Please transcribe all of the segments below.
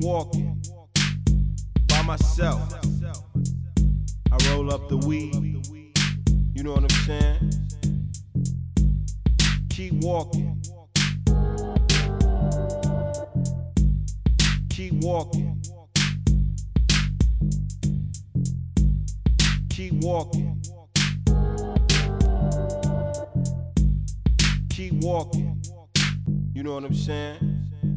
walking by myself. I roll up the weed, you know what I'm saying? Keep walking. Keep walking. Keep walking. Keep walking. You know what I'm saying?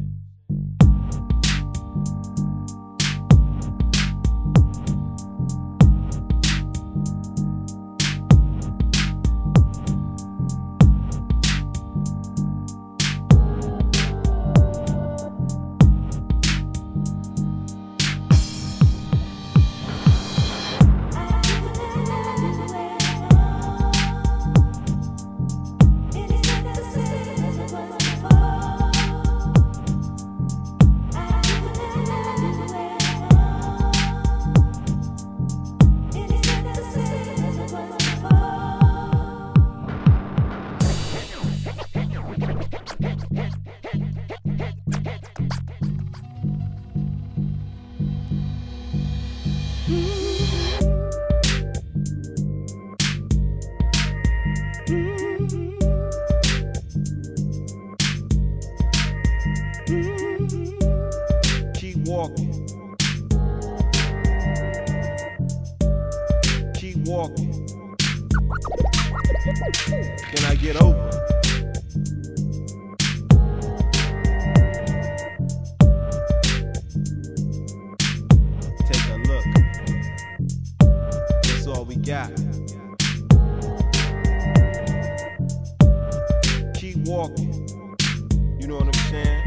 Keep walking. Keep walking. Can I get over? Take a look. That's all we got. Keep walking. You know what I'm saying?